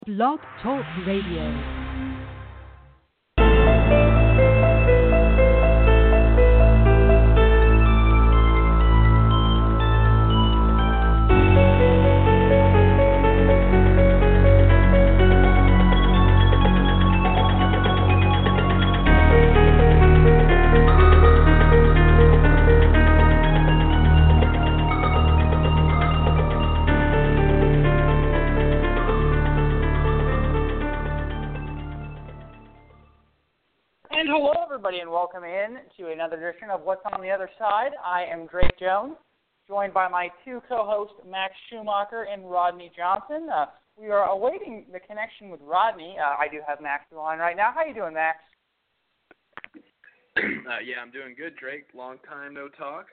Blog Talk Radio. And welcome in to another edition of What's on the Other Side. I am Drake Jones, joined by my two co-hosts, Max Schumacher and Rodney Johnson. We are awaiting the connection with Rodney. I do have Max on the line right now. How you doing, Max? Yeah, I'm doing good, Drake. Long time no talk.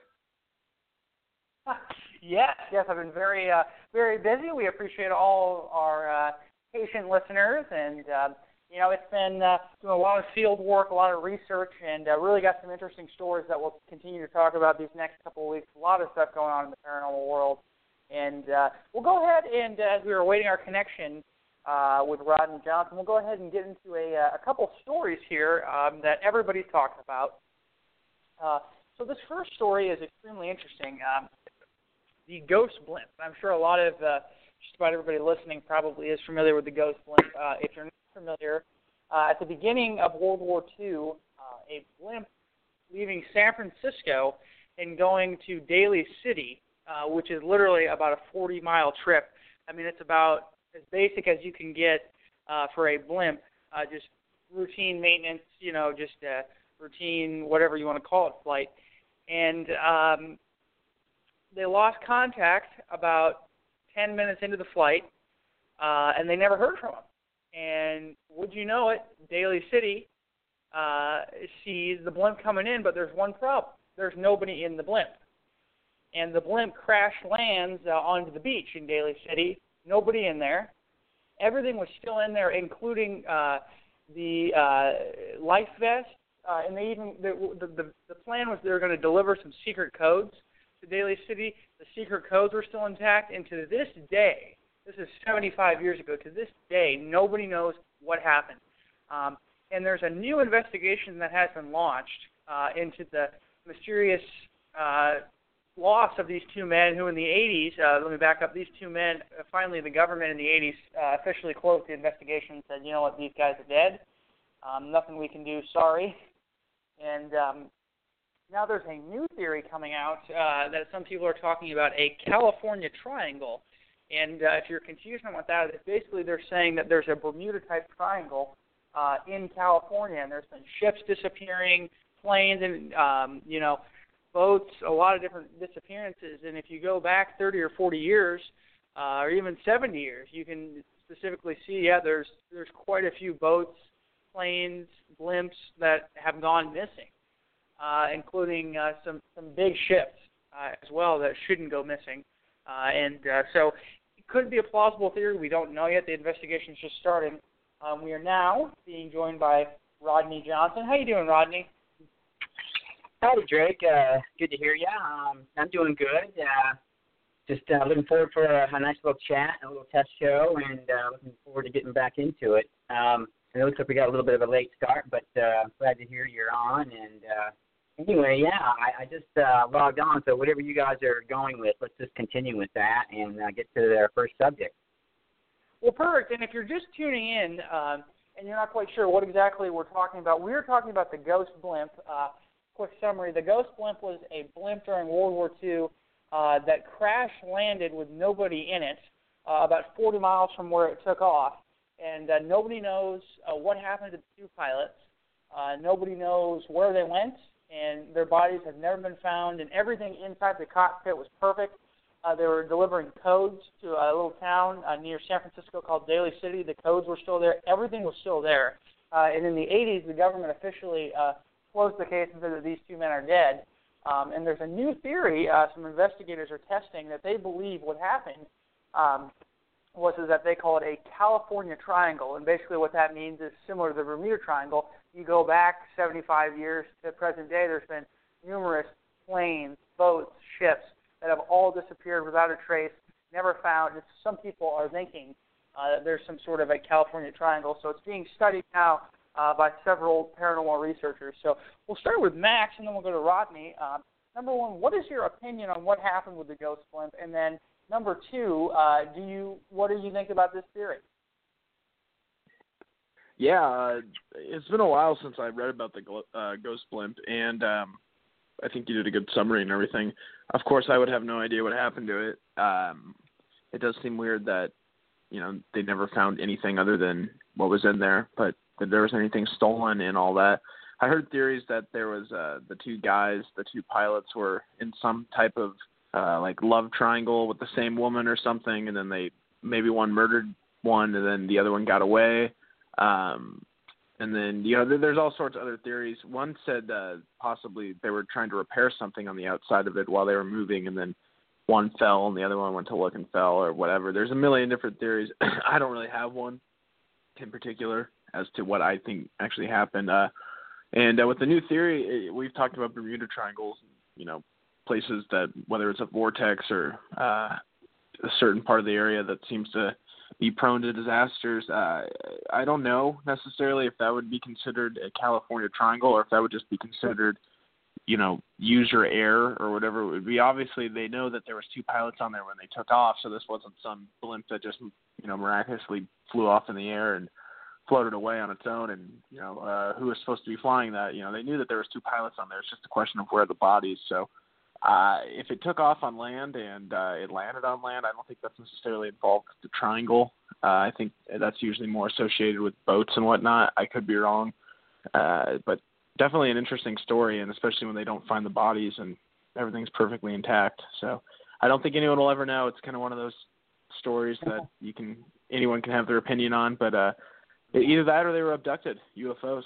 Yes, I've been very busy. We appreciate all our patient listeners, and it's been doing a lot of field work, a lot of research, and really got some interesting stories that we'll continue to talk about these next couple of weeks. A lot of stuff going on in the paranormal world. And we'll go ahead and, as we were awaiting our connection with Rodney Johnson, we'll go ahead and get into a couple stories here that everybody's talking about. So this first story is extremely interesting. The ghost blimp. I'm sure a lot of, just about everybody listening probably is familiar with the ghost blimp. If you're not familiar, at the beginning of World War II, a blimp leaving San Francisco and going to Daly City, which is literally about a 40-mile trip. I mean, it's about as basic as you can get for a blimp, just routine maintenance, just routine, whatever you want to call it, flight. And they lost contact about 10 minutes into the flight, and they never heard from them. And would you know it, Daly City sees the blimp coming in, but there's one problem. There's nobody in the blimp. And the blimp crash lands onto the beach in Daly City. Nobody in there. Everything was still in there, including the life vest. And they even the plan was they were going to deliver some secret codes to Daly City. The secret codes were still intact, and to this day, this is 75 years ago, to this day, nobody knows what happened. And there's a new investigation that has been launched into the mysterious loss of these two men who in the 80s, let me back up, these two men, finally the government in the 80s officially closed the investigation and said, you know what, these guys are dead. Nothing we can do, sorry. And now there's a new theory coming out that some people are talking about a California triangle. And if you're confused on what that is, basically they're saying that there's a Bermuda-type triangle in California, and there's been ships disappearing, planes, and, boats, a lot of different disappearances. And if you go back 30 or 40 years, or even 70 years, you can specifically see, there's quite a few boats, planes, blimps that have gone missing, including some big ships as well that shouldn't go missing. So it could be a plausible theory. We don't know yet. The investigation's just starting. We are now being joined by Rodney Johnson. How you doing, Rodney? Howdy, Drake. Good to hear you. I'm doing good. Just looking forward for a nice little chat, a little test show, and looking forward to getting back into it. It looks like we got a little bit of a late start, but glad to hear you're on. And anyway, I just logged on, so whatever you guys are going with, let's just continue with that and get to our first subject. Well, perfect. And if you're just tuning in and you're not quite sure what exactly we're talking about, we're talking about the ghost blimp. Quick summary, the ghost blimp was a blimp during World War II that crash landed with nobody in it about 40 miles from where it took off. And nobody knows what happened to the two pilots. Nobody knows where they went, and their bodies have never been found, and everything inside the cockpit was perfect. They were delivering codes to a little town near San Francisco called Daly City. The codes were still there. Everything was still there. And in the 80s, the government officially closed the case and said that these two men are dead. And there's a new theory some investigators are testing that they believe what happened was that they call it a California triangle. And basically what that means is similar to the Bermuda Triangle. You go back 75 years to present day, there's been numerous planes, boats, ships that have all disappeared without a trace, never found. Some people are thinking there's some sort of a California triangle. So it's being studied now by several paranormal researchers. So we'll start with Max, and then we'll go to Rodney. Number one, what is your opinion on what happened with the ghost blimp? And then number two, what do you think about this theory? Yeah, it's been a while since I read about the ghost blimp, and I think you did a good summary and everything. Of course, I would have no idea what happened to it. It does seem weird that, they never found anything other than what was in there, but that there was anything stolen and all that. I heard theories that there was the two pilots were in some type of love triangle with the same woman or something, and then maybe one murdered one and then the other one got away. And then, there's all sorts of other theories. One said possibly they were trying to repair something on the outside of it while they were moving, and then one fell and the other one went to look and fell or whatever. There's a million different theories. I don't really have one in particular as to what I think actually happened. And with the new theory, we've talked about Bermuda triangles, places that, whether it's a vortex or a certain part of the area that seems to be prone to disasters. I don't know necessarily if that would be considered a California triangle or if that would just be considered, user error or whatever it would be. Obviously, they know that there was two pilots on there when they took off, so this wasn't some blimp that just, miraculously flew off in the air and floated away on its own. And, who was supposed to be flying that? They knew that there was two pilots on there. It's just a question of where the bodies. So if it took off on land and it landed on land, I don't think that's necessarily involved with the triangle. I think that's usually more associated with boats and whatnot. I could be wrong. But definitely an interesting story, and especially when they don't find the bodies and everything's perfectly intact. So I don't think anyone will ever know. It's kind of one of those stories that anyone can have their opinion on, but either that or they were abducted, UFOs.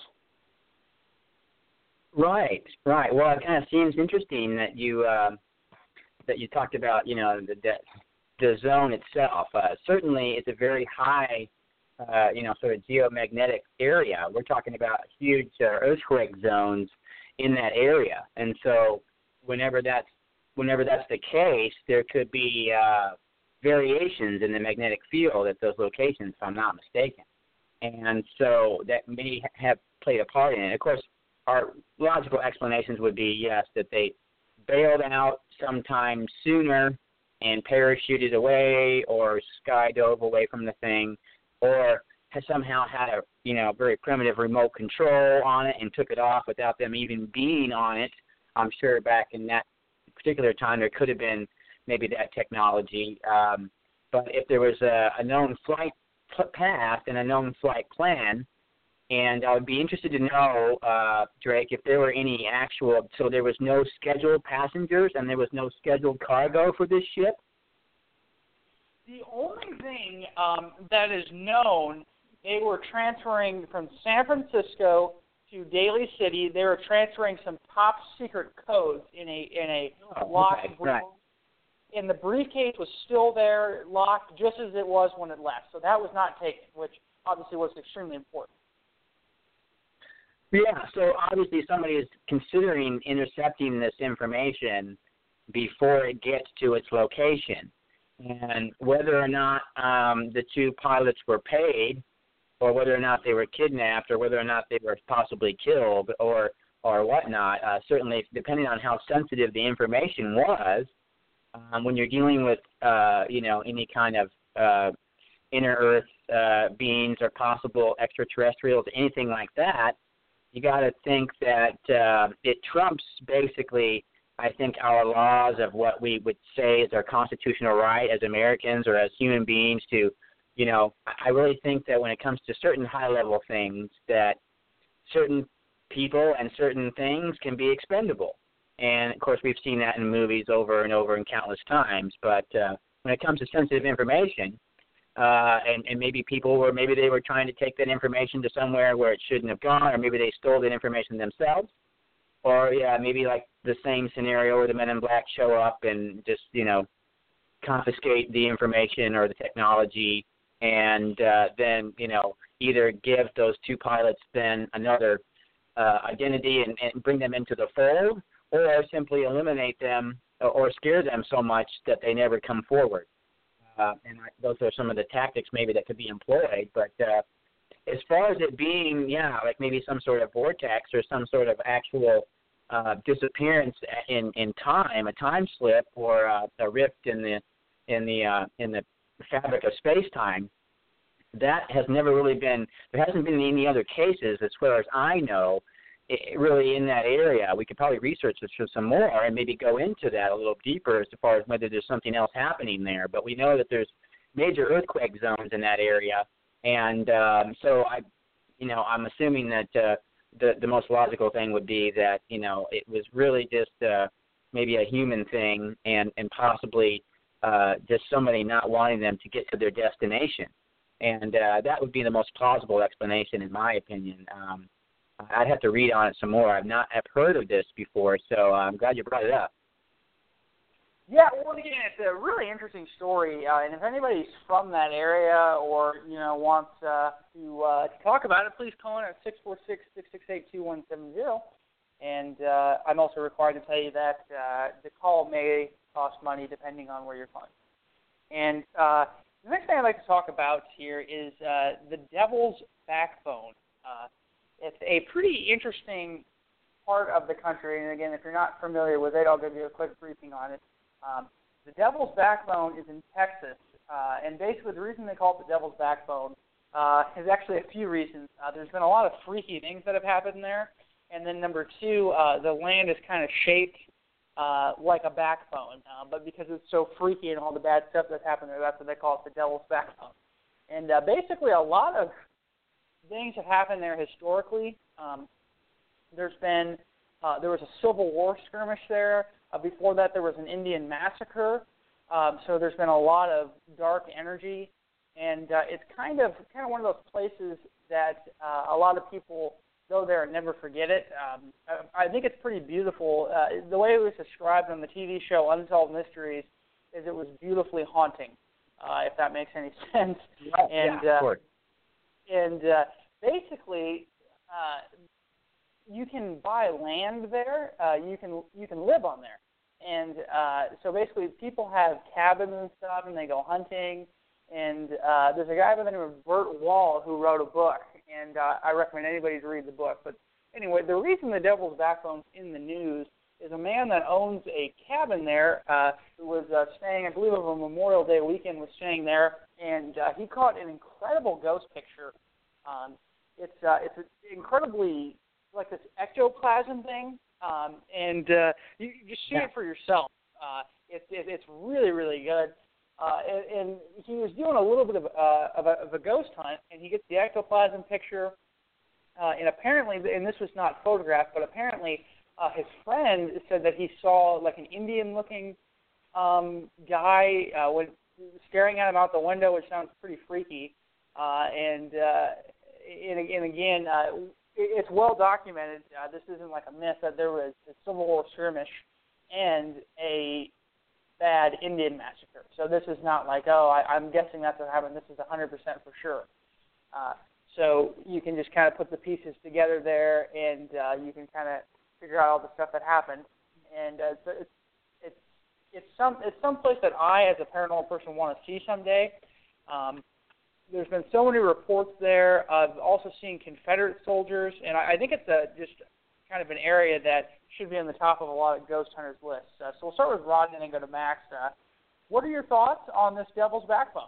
Right. Well, it kind of seems interesting that you talked about, the zone itself. Certainly, it's a very high, sort of geomagnetic area. We're talking about huge earthquake zones in that area, and so whenever that's the case, there could be variations in the magnetic field at those locations, if I'm not mistaken, and so that may have played a part in it. Of course, our logical explanations would be, yes, that they bailed out sometime sooner and parachuted away or skydove away from the thing, or has somehow had a very primitive remote control on it and took it off without them even being on it. I'm sure back in that particular time there could have been maybe that technology. But if there was a known flight path and a known flight plan, and I would be interested to know, Drake, if there were any so there was no scheduled passengers and there was no scheduled cargo for this ship? The only thing that is known, they were transferring from San Francisco to Daly City. They were transferring some top secret codes in a locked briefcase. Right. And the briefcase was still there, locked, just as it was when it left. So that was not taken, which obviously was extremely important. Yeah, so obviously somebody is considering intercepting this information before it gets to its location. And whether or not the two pilots were paid, or whether or not they were kidnapped, or whether or not they were possibly killed, or whatnot, certainly depending on how sensitive the information was, when you're dealing with, any kind of inner Earth beings or possible extraterrestrials, anything like that, you got to think that it trumps basically, I think, our laws of what we would say is our constitutional right as Americans or as human beings to, I really think that when it comes to certain high-level things, that certain people and certain things can be expendable. And, of course, we've seen that in movies over and over and countless times. But when it comes to sensitive information, and maybe maybe they were trying to take that information to somewhere where it shouldn't have gone, or maybe they stole that information themselves, or maybe like the same scenario where the Men in Black show up and just confiscate the information or the technology, and then either give those two pilots then another identity and bring them into the fold, or simply eliminate them or scare them so much that they never come forward. those are some of the tactics maybe that could be employed. But as far as it being, like maybe some sort of vortex or some sort of actual disappearance in time, a time slip or a rift in the fabric of space-time, that has never really been. There hasn't been any other cases, as far as I know, really in that area. We could probably research this for some more and maybe go into that a little deeper as far as whether there's something else happening there. But we know that there's major earthquake zones in that area, and so I'm assuming that the most logical thing would be that it was really just maybe a human thing and possibly just somebody not wanting them to get to their destination, and that would be the most plausible explanation in my opinion. I'd have to read on it some more. I've heard of this before, so I'm glad you brought it up. Yeah, well, again, it's a really interesting story, and if anybody's from that area or wants to talk about it, please call in at 646-668-2170. And I'm also required to tell you that the call may cost money depending on where you're calling. And the next thing I'd like to talk about here is the Devil's Backbone. It's a pretty interesting part of the country, and again, if you're not familiar with it, I'll give you a quick briefing on it. The Devil's Backbone is in Texas, and basically the reason they call it the Devil's Backbone is actually a few reasons. There's been a lot of freaky things that have happened there, and then number two, the land is kind of shaped like a backbone, but because it's so freaky and all the bad stuff that's happened there, that's what they call it, the Devil's Backbone. And basically a lot of things have happened there historically. There was a Civil War skirmish there. Before that, there was an Indian massacre. So there's been a lot of dark energy, and it's kind of one of those places that a lot of people go there and never forget it. I think it's pretty beautiful. The way it was described on the TV show Unsolved Mysteries is it was beautifully haunting, if that makes any sense. And, of course. And basically, you can buy land there. You can live on there, and so basically, people have cabins and stuff, and they go hunting. And there's a guy by the name of Bert Wall who wrote a book, and I recommend anybody to read the book. But anyway, the reason the Devil's Backbone's in the news is a man that owns a cabin there who was staying, I believe, over Memorial Day weekend, was staying there, and he caught an incredible ghost picture. It's incredibly like this ectoplasm thing, and you see it for yourself. It's really, really good. And he was doing a little bit of a ghost hunt, and he gets the ectoplasm picture. And apparently, and this was not photographed, but apparently his friend said that he saw like an Indian-looking guy staring at him out the window, which sounds pretty freaky. And again, it's well documented. This isn't like a myth that there was a Civil War skirmish and a bad Indian massacre. So this is not like, I'm guessing that's what happened. This is 100% for sure. So you can just kind of put the pieces together there, and you can kind of figure out all the stuff that happened. And it's some place that I, as a paranormal person, want to see someday. There's been so many reports there of also seeing Confederate soldiers, and I think it's just kind of an area that should be on the top of a lot of ghost hunters' lists. So we'll start with Rod and then go to Max. What are your thoughts on this Devil's Backbone?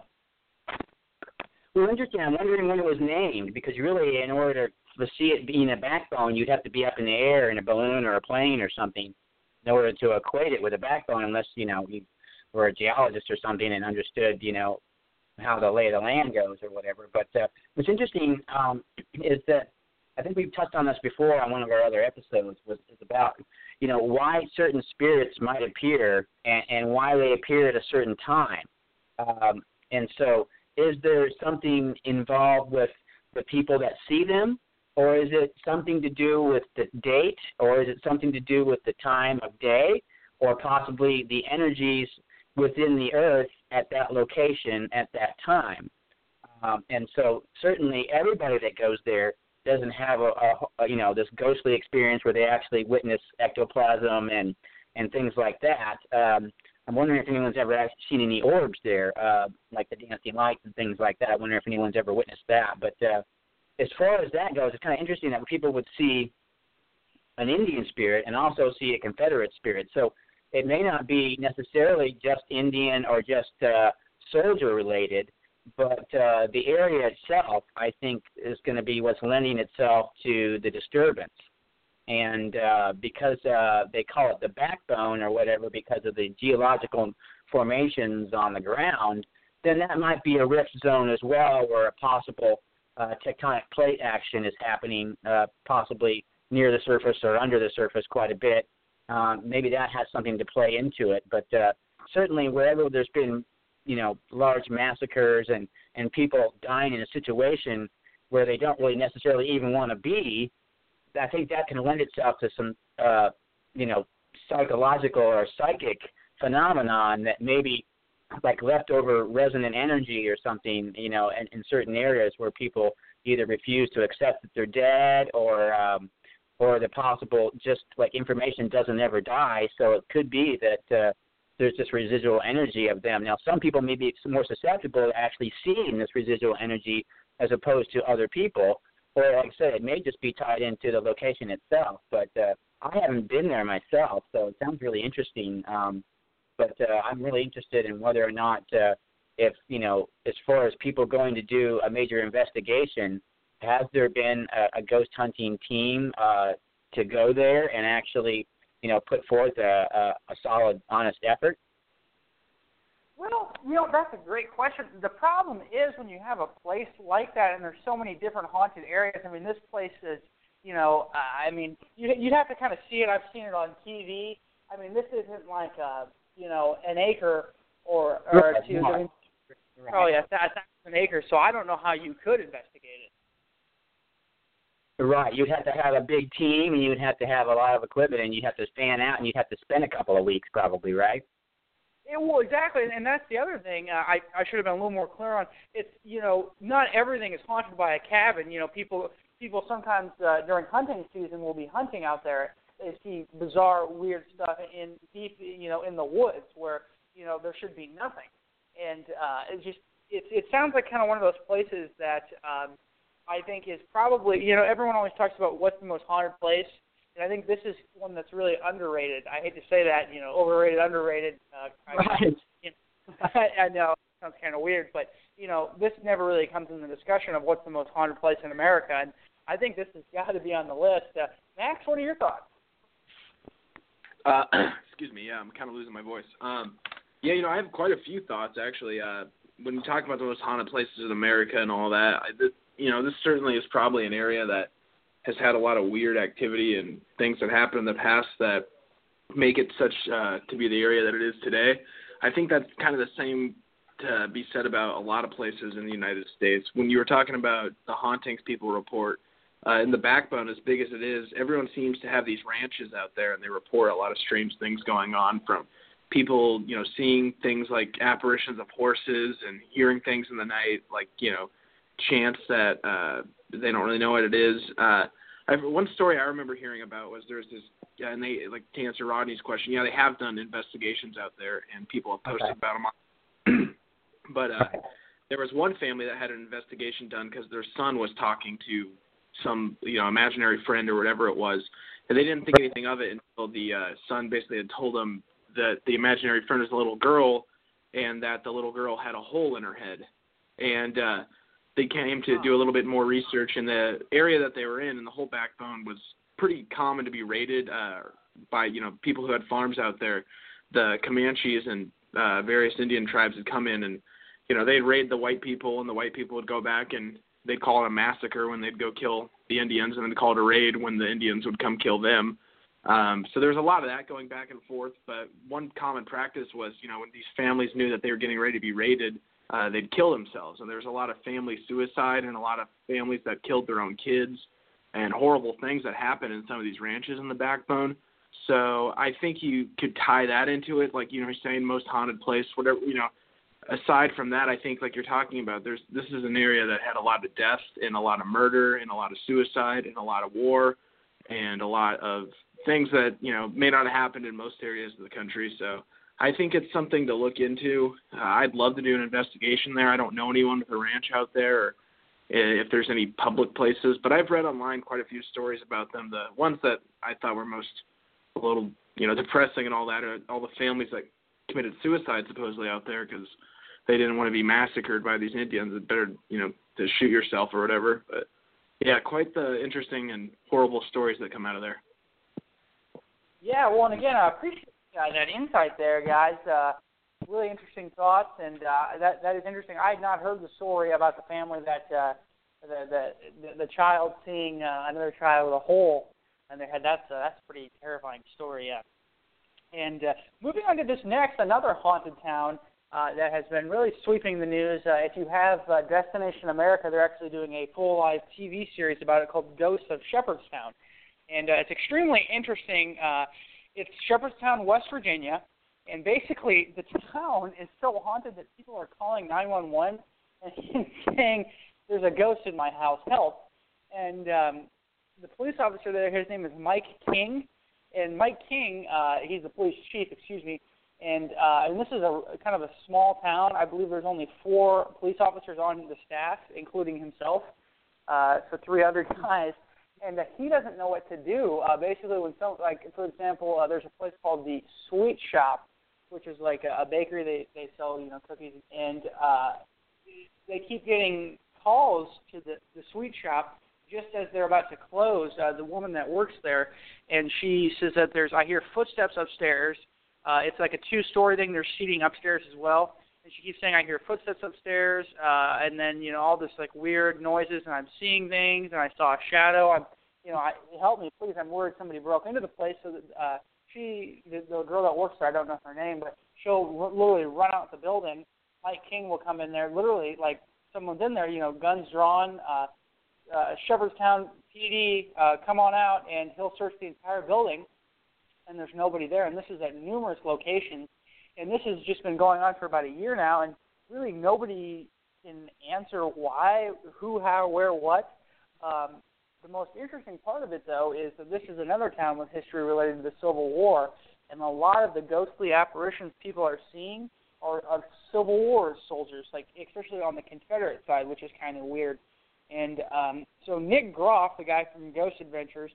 Well, interesting. I'm wondering when it was named, because really, in order to see it being a backbone, you'd have to be up in the air in a balloon or a plane or something in order to equate it with a backbone, unless, you were a geologist or something and understood, how the lay of the land goes or whatever. But what's interesting is that I think we've touched on this before on one of our other episodes, is about, why certain spirits might appear and why they appear at a certain time. And so is there something involved with the people that see them, or is it something to do with the date, or is it something to do with the time of day, or possibly the energies within the earth at that location at that time? And so certainly everybody that goes there doesn't have this ghostly experience where they actually witness ectoplasm and things like that. I'm wondering if anyone's ever actually seen any orbs there, like the dancing lights and things like that. I wonder if anyone's ever witnessed that. But as far as that goes, it's kind of interesting that people would see an Indian spirit and also see a Confederate spirit. So it may not be necessarily just Indian or just soldier related, but the area itself, I think, is going to be what's lending itself to the disturbance. And because they call it the backbone or whatever because of the geological formations on the ground, then that might be a rift zone as well where a possible tectonic plate action is happening possibly near the surface or under the surface quite a bit. Maybe that has something to play into it. But certainly wherever there's been, large massacres and people dying in a situation where they don't really necessarily even want to be, I think that can lend itself to some, psychological or psychic phenomenon that maybe like leftover resonant energy or something, in certain areas where people either refuse to accept that they're dead or the possible just like information doesn't ever die. So it could be that there's this residual energy of them. Now, some people may be more susceptible to actually seeing this residual energy as opposed to other people. Or, like I said, it may just be tied into the location itself. But I haven't been there myself, so it sounds really interesting. But I'm really interested in whether or not, if, as far as people going to do a major investigation, has there been a ghost hunting team to go there and actually, put forth a solid, honest effort? Well, that's a great question. The problem is when you have a place like that and there's so many different haunted areas. I mean, this place is, you'd have to kind of see it. I've seen it on TV. I mean, this isn't like, an acre or two. I mean, probably 1,000 acres, so I don't know how you could investigate it. Right. You'd have to have a big team, and you'd have to have a lot of equipment, and you'd have to fan out, and you'd have to spend a couple of weeks probably, right? Well, exactly, and that's the other thing I should have been a little more clear on. It's, not everything is haunted by a cabin. People sometimes during hunting season will be hunting out there. They see bizarre, weird stuff in deep, in the woods where, there should be nothing. And it sounds like kind of one of those places that I think is probably, everyone always talks about what's the most haunted place. And I think this is one that's really underrated. I hate to say that, overrated, underrated. Right. I know it sounds kind of weird, but, this never really comes in the discussion of what's the most haunted place in America. And I think this has got to be on the list. Max, what are your thoughts? Excuse me. Yeah, I'm kind of losing my voice. I have quite a few thoughts, actually. When you talk about the most haunted places in America and all that, this certainly is probably an area that has had a lot of weird activity and things that happened in the past that make it such to be the area that it is today. I think that's kind of the same to be said about a lot of places in the United States. When you were talking about the hauntings people report, in the backbone, as big as it is, everyone seems to have these ranches out there, and they report a lot of strange things going on, from people, seeing things like apparitions of horses and hearing things in the night, like, chants that they don't really know what it is. One story I remember hearing about was there's this, and they, like, to answer Rodney's question, they have done investigations out there, and people have posted about them. But there was one family that had an investigation done because their son was talking to some, imaginary friend or whatever it was, and they didn't think anything of it until the son basically had told them that the imaginary friend was a little girl, and that the little girl had a hole in her head. And they came to do a little bit more research in the area that they were in, and the whole backbone was pretty common to be raided by, people who had farms out there. The Comanches and various Indian tribes had come in, and, they'd raid the white people, and the white people would go back and they'd call it a massacre when they'd go kill the Indians, and then they'd call it a raid when the Indians would come kill them. So there's a lot of that going back and forth, but one common practice was, when these families knew that they were getting ready to be raided, they'd kill themselves. And there's a lot of family suicide and a lot of families that killed their own kids, and horrible things that happen in some of these ranches in the backbone. So I think you could tie that into it, like, you're saying, most haunted place, whatever, Aside from that, I think, like you're talking about, this is an area that had a lot of death and a lot of murder and a lot of suicide and a lot of war and a lot of things that, may not have happened in most areas of the country. So I think it's something to look into. I'd love to do an investigation there. I don't know anyone with a ranch out there, or if there's any public places, but I've read online quite a few stories about them. The ones that I thought were most a little, depressing and all that are all the families that committed suicide supposedly out there because they didn't want to be massacred by these Indians. It's better, to shoot yourself or whatever. But yeah, quite the interesting and horrible stories that come out of there. Yeah, well, and again, I appreciate that insight there, guys. Really interesting thoughts, and that is interesting. I had not heard the story about the family that the child seeing another child with a hole in their head. That's a pretty terrifying story, yeah. And moving on to this next, another haunted town that has been really sweeping the news. If you have Destination America, they're actually doing a full live TV series about it called Ghosts of Shepherdstown. And it's extremely interesting. It's Shepherdstown, West Virginia. And basically, the town is so haunted that people are calling 911 and saying, there's a ghost in my house, help. And the police officer there, his name is Mike King. And Mike King, he's the police chief, and this is a kind of a small town. I believe there's only 4 police officers on the staff, including himself, so 3 other guys. And he doesn't know what to do. Basically, when for example, there's a place called the Sweet Shop, which is like a bakery. They sell cookies, and they keep getting calls to the Sweet Shop just as they're about to close. The woman that works there, and she says that I hear footsteps upstairs. It's like a 2-story thing. There's seating upstairs as well. And she keeps saying, I hear footsteps upstairs, and then, all this, like, weird noises, and I'm seeing things, and I saw a shadow. Help me, please. I'm worried somebody broke into the place. So that the girl that works there, I don't know her name, but she'll literally run out the building. Mike King will come in there, literally, like, someone's in there, guns drawn, Shepherdstown PD, come on out, and he'll search the entire building, and there's nobody there. And this is at numerous locations. And this has just been going on for about a year now, and really nobody can answer why, who, how, where, what. The most interesting part of it, though, is that this is another town with history related to the Civil War, and a lot of the ghostly apparitions people are seeing are of Civil War soldiers, like especially on the Confederate side, which is kind of weird. And so Nick Groff, the guy from Ghost Adventures,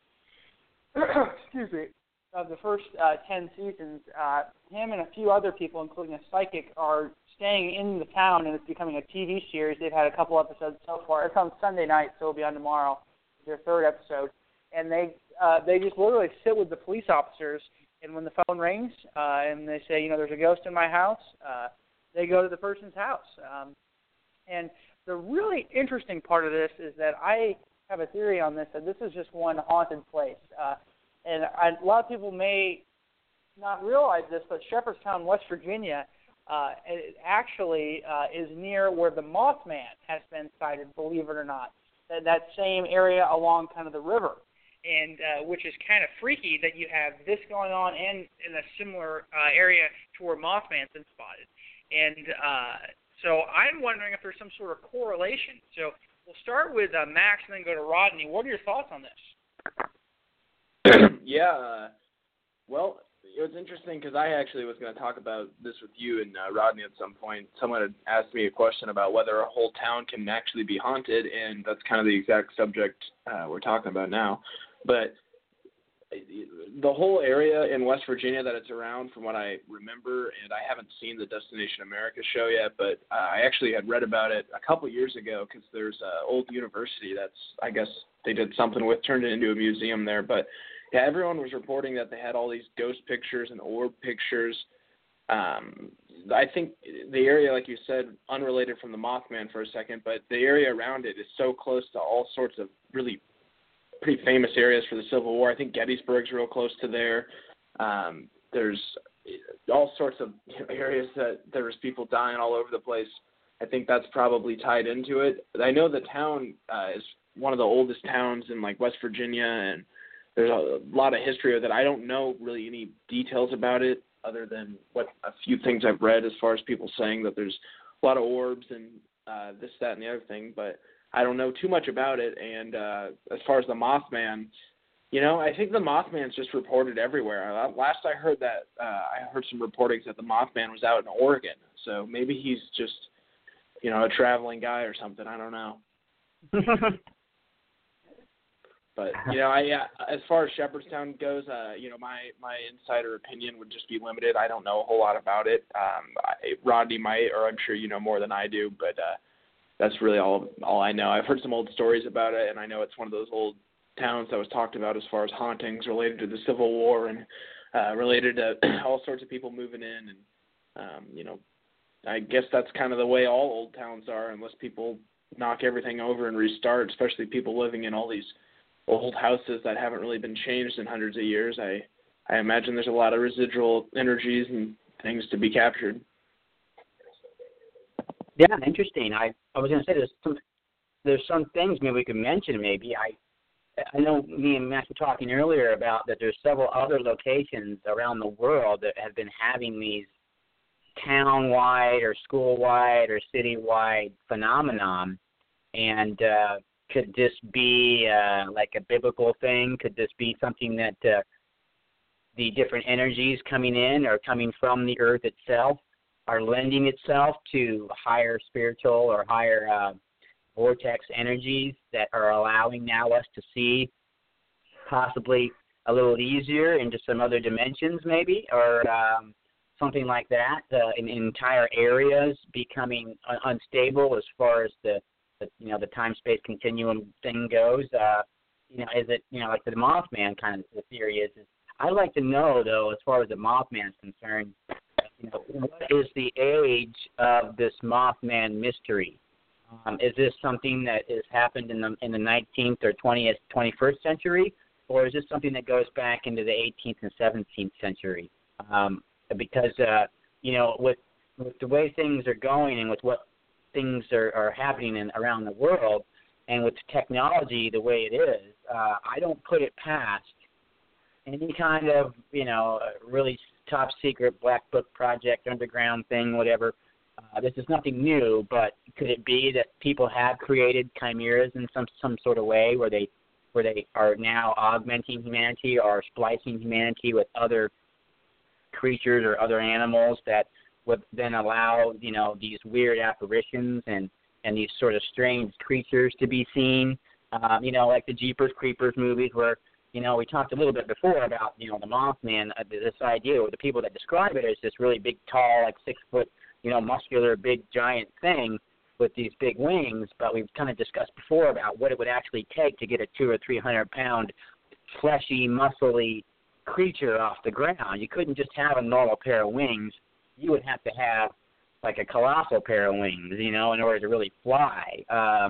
excuse me, of the first 10 seasons, him and a few other people, including a psychic, are staying in the town, and it's becoming a TV series. They've had a couple episodes so far. It's on Sunday night, so it'll be on tomorrow, their 3rd episode. And they just literally sit with the police officers, and when the phone rings and they say, there's a ghost in my house, they go to the person's house. And the really interesting part of this is that I have a theory on this, that this is just one haunted place. And a lot of people may not realize this, but Shepherdstown, West Virginia, it actually is near where the Mothman has been sighted, believe it or not. That same area along kind of the river, and which is kind of freaky that you have this going on and in a similar area to where Mothman's been spotted. And so I'm wondering if there's some sort of correlation. So we'll start with Max and then go to Rodney. What are your thoughts on this? Yeah, well, it was interesting because I actually was going to talk about this with you and Rodney at some point. Someone had asked me a question about whether a whole town can actually be haunted, and that's kind of the exact subject we're talking about now. But the whole area in West Virginia that it's around, from what I remember, and I haven't seen the Destination America show yet, but I actually had read about it a couple years ago because there's an old university that's, I guess they did something with, turned it into a museum there. But yeah, everyone was reporting that they had all these ghost pictures and orb pictures. I think the area, like you said, unrelated from the Mothman for a second, but the area around it is so close to all sorts of really pretty famous areas for the Civil War. I think Gettysburg's real close to there. There's all sorts of areas that there was people dying all over the place. I think that's probably tied into it. I know the town is one of the oldest towns in like West Virginia, and there's a lot of history with it. I don't know really any details about it other than what a few things I've read as far as people saying that there's a lot of orbs and this, that, and the other thing, but I don't know too much about it. And as far as the Mothman, I think the Mothman's just reported everywhere. Last I heard that, I heard some reportings that the Mothman was out in Oregon. So maybe he's just, a traveling guy or something. I don't know. But, as far as Shepherdstown goes, my insider opinion would just be limited. I don't know a whole lot about it. Rodney might, or I'm sure you know more than I do, but that's really all I know. I've heard some old stories about it, and I know it's one of those old towns that was talked about as far as hauntings related to the Civil War and related to all sorts of people moving in. And, I guess that's kind of the way all old towns are, unless people knock everything over and restart, especially people living in all these old houses that haven't really been changed in hundreds of years. I imagine there's a lot of residual energies and things to be captured. Yeah, interesting. I was going to say there's some things maybe we could mention. Maybe I know me and Max were talking earlier about that there's several other locations around the world that have been having these town-wide or school-wide or city-wide phenomenon. And could this be like a biblical thing? Could this be something that the different energies coming in or coming from the earth itself are lending itself to higher spiritual or higher vortex energies that are allowing now us to see possibly a little easier into some other dimensions maybe, or something like that, in entire areas becoming unstable as far as the time-space continuum thing goes. Is it, like the Mothman kind of the theory is I'd like to know, though, as far as the Mothman is concerned, what is the age of this Mothman mystery? Is this something that has happened in the 19th or 20th, 21st century, or is this something that goes back into the 18th and 17th century? Because, with the way things are going and with what things are happening around the world and with technology the way it is, I don't put it past any kind of, really top secret black book project, underground thing, whatever. This is nothing new, but could it be that people have created chimeras in some sort of way where they are now augmenting humanity or splicing humanity with other creatures or other animals that would then allow, these weird apparitions and these sort of strange creatures to be seen, like the Jeepers Creepers movies where, we talked a little bit before about, the Mothman, this idea with the people that describe it as this really big, tall, like 6 foot, muscular, big, giant thing with these big wings. But we've kind of discussed before about what it would actually take to get a 200 or 300 pound fleshy, muscly creature off the ground. You couldn't just have a normal pair of wings. You would have to have like a colossal pair of wings, in order to really fly.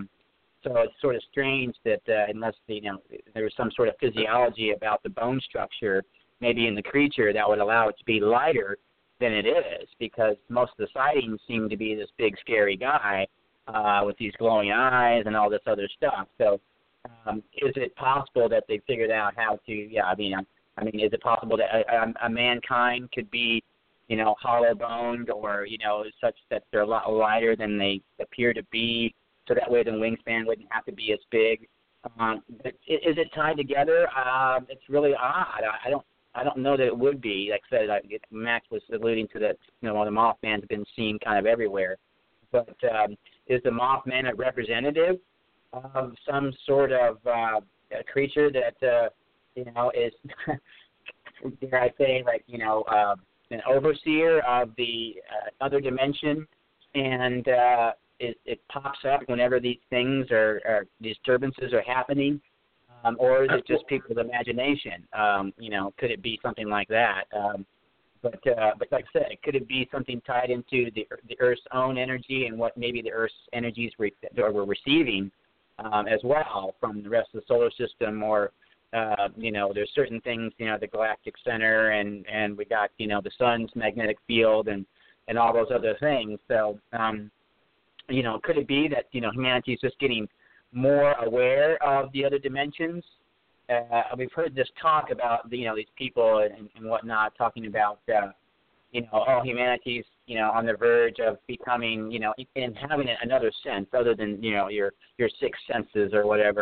So it's sort of strange that unless there was some sort of physiology about the bone structure, maybe in the creature, that would allow it to be lighter than it is, because most of the sightings seem to be this big scary guy with these glowing eyes and all this other stuff. So is it possible that they figured out how to? Yeah, is it possible that a mankind could be, hollow boned or such that they're a lot lighter than they appear to be? So that way the wingspan wouldn't have to be as big. But is it tied together? It's really odd. I don't know that it would be. Like I said, Max was alluding to that. The Mothman's been seen kind of everywhere. But is the Mothman a representative of some sort of a creature that is, dare I say, like an overseer of the other dimension, and it pops up whenever these things or disturbances are happening, or is it just people's imagination? Could it be something like that? But like I said, could it be something tied into the Earth's own energy and what maybe the Earth's energies were receiving as well from the rest of the solar system, or there's certain things, the galactic center, and we got the sun's magnetic field and all those other things. So could it be that, humanity is just getting more aware of the other dimensions? We've heard this talk about, these people and whatnot talking about, humanity's, on the verge of becoming, and having another sense other than, your six senses or whatever,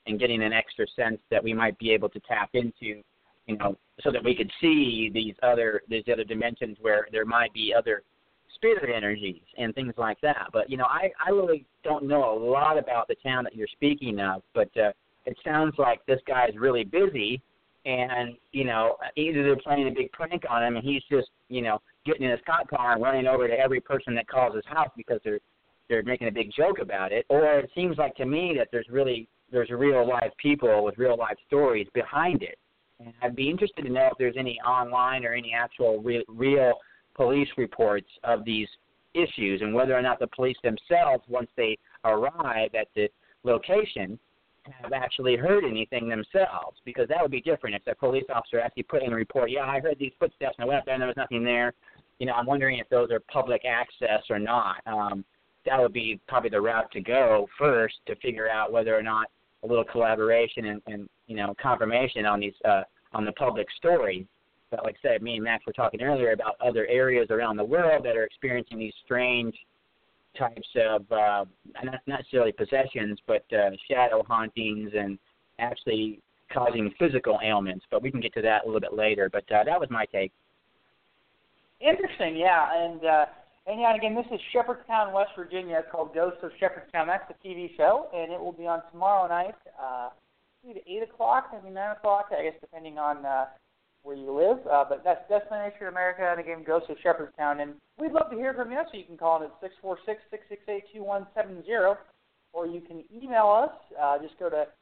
and getting an extra sense that we might be able to tap into, so that we could see these other dimensions where there might be other spirit energies and things like that. But, I really don't know a lot about the town that you're speaking of, but it sounds like this guy's really busy, and, either they're playing a big prank on him and he's just, getting in his cop car and running over to every person that calls his house because they're making a big joke about it, or it seems like to me that there's real live people with real life stories behind it. And I'd be interested to know if there's any online or any actual real police reports of these issues, and whether or not the police themselves, once they arrive at the location, have actually heard anything themselves, because that would be different if the police officer actually put in a report, yeah, I heard these footsteps and I went up there and there was nothing there. I'm wondering if those are public access or not. That would be probably the route to go first, to figure out whether or not a little collaboration and confirmation on these on the public story. But like I said, me and Max were talking earlier about other areas around the world that are experiencing these strange types of, not necessarily possessions, but shadow hauntings and actually causing physical ailments. But we can get to that a little bit later. But that was my take. Interesting, yeah. And again, this is Shepherdstown, West Virginia. It's called Ghosts of Shepherdstown. That's the TV show, and it will be on tomorrow night, maybe 8 o'clock, maybe 9 o'clock, I guess, depending on where you live. But that's Destination America, and again, Ghosts of Shepherdstown. And we'd love to hear from you, so you can call in at 646-668-2170, or you can email us. Just go to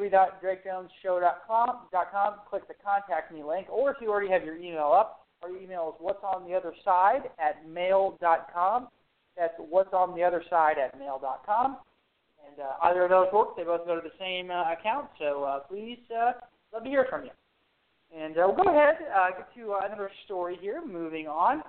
www.drakejonesshow.com, click the Contact Me link, or if you already have your email up, our email is what'sontheotherside@mail.com. That's what'sontheotherside@mail.com. And either of those work. They both go to the same account. So please, love to hear from you. And we'll go ahead, get to another story here. Moving on.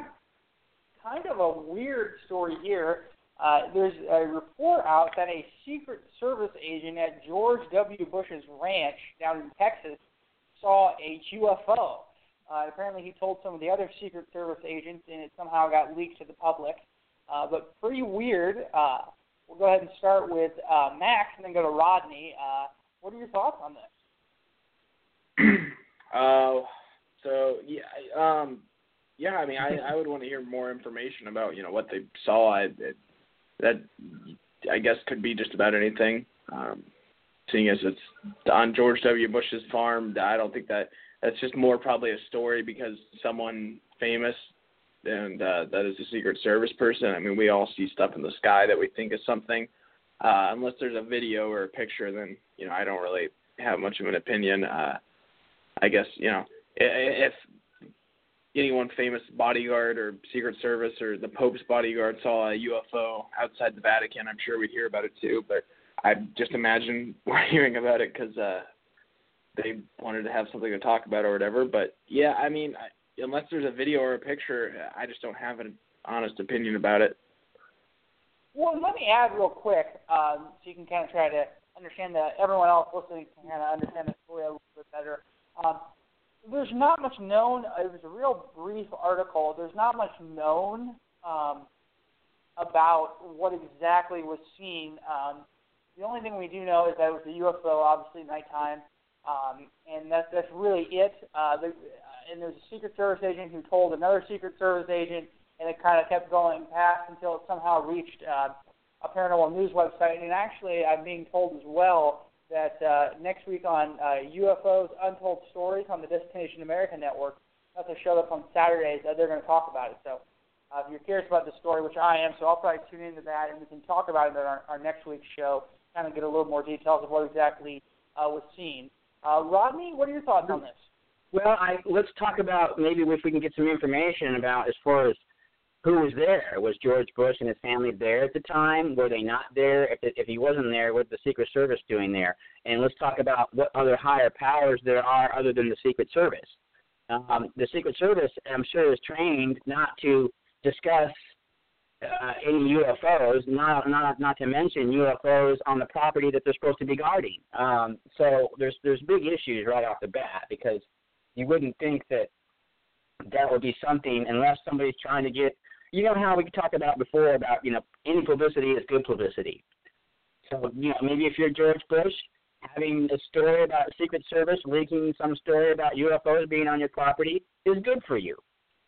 Kind of a weird story here. There's a report out that a Secret Service agent at George W. Bush's ranch down in Texas saw a UFO. Apparently he told some of the other Secret Service agents, and it somehow got leaked to the public. But pretty weird. We'll go ahead and start with Max and then go to Rodney. What are your thoughts on this? I would want to hear more information about, what they saw. That I guess could be just about anything. Seeing as it's on George W. Bush's farm, I don't think that's just more probably a story because someone famous and that is a Secret Service person. I mean, we all see stuff in the sky that we think is something. Unless there's a video or a picture, then, I don't really have much of an opinion. I guess, if anyone famous bodyguard or Secret Service or the Pope's bodyguard saw a UFO outside the Vatican, I'm sure we'd hear about it too. But I just imagine we're hearing about it because they wanted to have something to talk about or whatever. But, yeah, I mean, unless there's a video or a picture, I just don't have an honest opinion about it. Well, let me add real quick so you can kind of try to understand that everyone else listening can kind of understand the story a little bit better. There's not much known. It was a real brief article. There's not much known about what exactly was seen. The only thing we do know is that it was a UFO, obviously nighttime, and that's really it. And there's a Secret Service agent who told another Secret Service agent, and it kind of kept going past until it somehow reached a paranormal news website. And actually, I'm being told as well that next week on UFOs Untold Stories on the Destination America Network, that's a show that's on Saturdays, they're going to talk about it. So if you're curious about the story, which I am, so I'll probably tune into that, and we can talk about it on our next week's show, kind of get a little more details of what exactly was seen. Rodney, what are your thoughts on this? Well, let's talk about maybe if we can get some information about as far as who was there. Was George Bush and his family there at the time? Were they not there? If he wasn't there, what was the Secret Service doing there? And let's talk about what other higher powers there are other than the Secret Service. The Secret Service, I'm sure, is trained not to discuss any UFOs, not to mention UFOs on the property that they're supposed to be guarding. So there's big issues right off the bat, because you wouldn't think that would be something unless somebody's trying to get, how we talked about before about, any publicity is good publicity. So, maybe if you're George Bush having a story about Secret Service leaking some story about UFOs being on your property is good for you.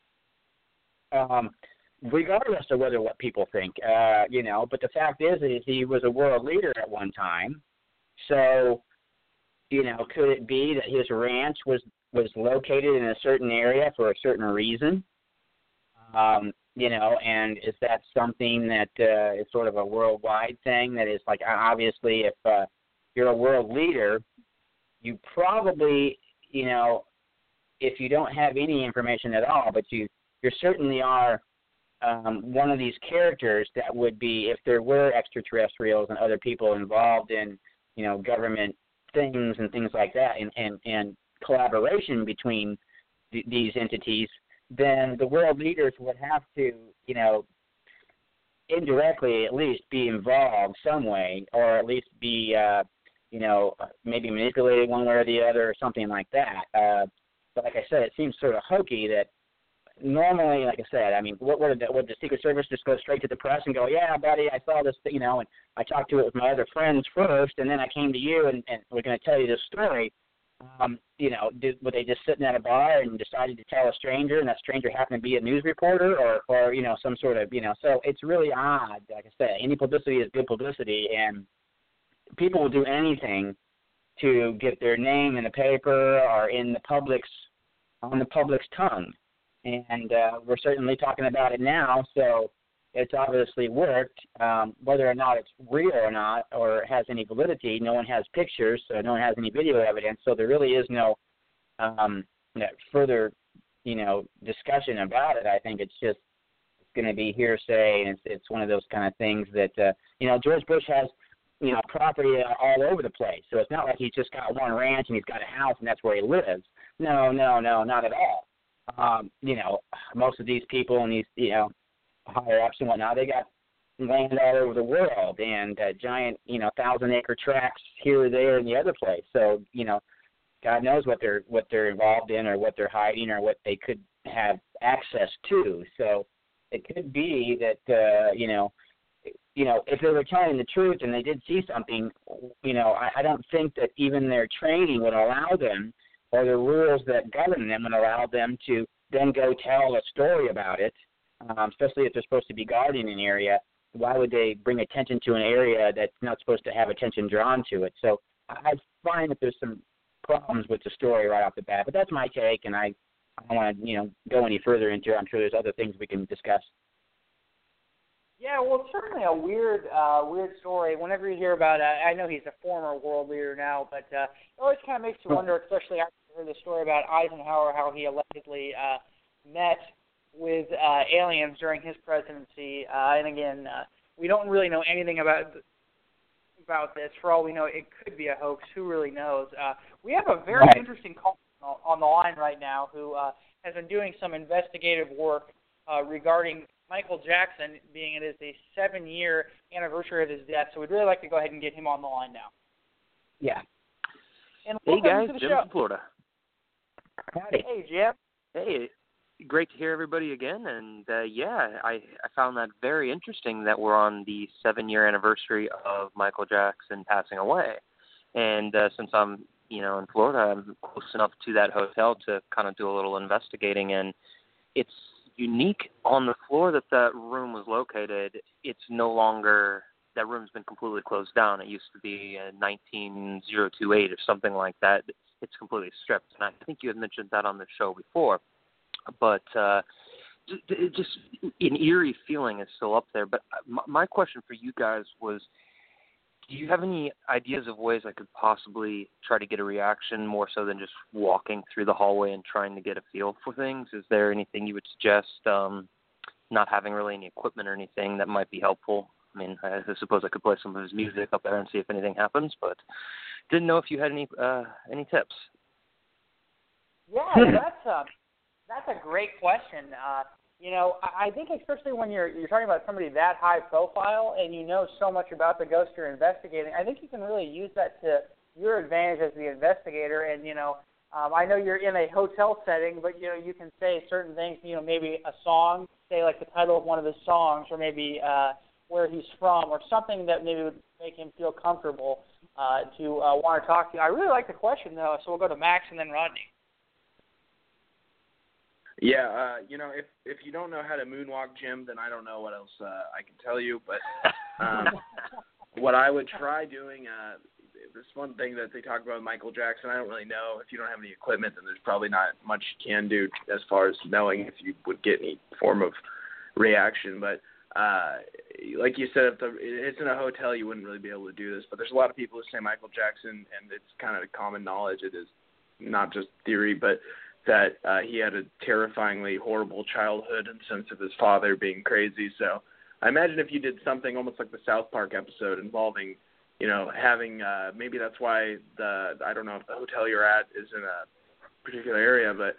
Regardless of what people think, but the fact is he was a world leader at one time. So, could it be that his ranch was located in a certain area for a certain reason? And is that something that is sort of a worldwide thing that is like, obviously, if you're a world leader, you probably, if you don't have any information at all, but you certainly are one of these characters that would be, if there were extraterrestrials and other people involved in, government things and things like that, and collaboration between these entities, then the world leaders would have to, indirectly at least be involved some way, or at least be, maybe manipulated one way or the other or something like that. But like I said, it seems sort of hokey that normally, like I said, I mean, would the Secret Service just go straight to the press and go, yeah, buddy, I saw this, and I talked to it with my other friends first, and then I came to you, and we're going to tell you this story. Were they just sitting at a bar and decided to tell a stranger, and that stranger happened to be a news reporter, or some sort of, so it's really odd. Like I said, any publicity is good publicity, and people will do anything to get their name in the paper or on the public's tongue. And we're certainly talking about it now, so it's obviously worked. Whether or not it's real or not, or has any validity, no one has pictures, so no one has any video evidence, so there really is no further, discussion about it. I think it's going to be hearsay, and it's one of those kind of things that, George Bush has, property all over the place, so it's not like he's just got one ranch and he's got a house and that's where he lives. No, not at all. Most of these people and these, higher ups and whatnot, they got land all over the world and giant, 1,000-acre tracts here or there in the other place. So, God knows what they're involved in or what they're hiding or what they could have access to. So it could be that, if they were telling the truth and they did see something, I don't think that even their training would allow them, or the rules that govern them would allow them to then go tell a story about it, especially if they're supposed to be guarding an area. Why would they bring attention to an area that's not supposed to have attention drawn to it? So I find that there's some problems with the story right off the bat, but that's my take, and I don't want to, go any further into it. I'm sure there's other things we can discuss. Yeah, well, it's certainly a weird story. Whenever you hear about, I know he's a former world leader now, but it always kind of makes you wonder, especially after you heard the story about Eisenhower, how he allegedly met with aliens during his presidency. And again, we don't really know anything about this. For all we know, it could be a hoax. Who really knows? We have a very interesting caller on the line right now who has been doing some investigative work regarding Michael Jackson, being it is the 7-year anniversary of his death. So we'd really like to go ahead and get him on the line now. Yeah. And hey guys, to the Jim show. from Florida. Howdy. Hey, Jim. Hey, great to hear everybody again. And I found that very interesting that we're on the 7-year anniversary of Michael Jackson passing away. And since I'm, in Florida, I'm close enough to that hotel to kind of do a little investigating. And it's unique on the floor that room was located. It's no longer, that room's been completely closed down. It used to be 19028 or something like that. It's completely stripped. And I think you had mentioned that on the show before. But just an eerie feeling is still up there. But my question for you guys was, do you have any ideas of ways I could possibly try to get a reaction more so than just walking through the hallway and trying to get a feel for things? Is there anything you would suggest, not having really any equipment or anything that might be helpful? I mean, I suppose I could play some of his music up there and see if anything happens, but didn't know if you had any tips. Yeah, that's a great question. I think especially when you're talking about somebody that high profile and you know so much about the ghost you're investigating, I think you can really use that to your advantage as the investigator. And, I know you're in a hotel setting, but, you can say certain things, maybe a song, say like the title of one of his songs, or maybe where he's from, or something that maybe would make him feel comfortable. to want to talk to you. I really like the question, though, so we'll go to Max and then Rodney. Yeah, if you don't know how to moonwalk, Jim, then I don't know what else I can tell you. But what I would try doing, this one thing that they talk about with Michael Jackson, I don't really know. If you don't have any equipment, then there's probably not much you can do as far as knowing if you would get any form of reaction. But like you said, if it's in a hotel, you wouldn't really be able to do this. But there's a lot of people who say Michael Jackson, and it's kind of common knowledge. It is not just theory, but that he had a terrifyingly horrible childhood in the sense of his father being crazy. So I imagine if you did something almost like the South Park episode involving, having maybe that's why I don't know if the hotel you're at is in a particular area, but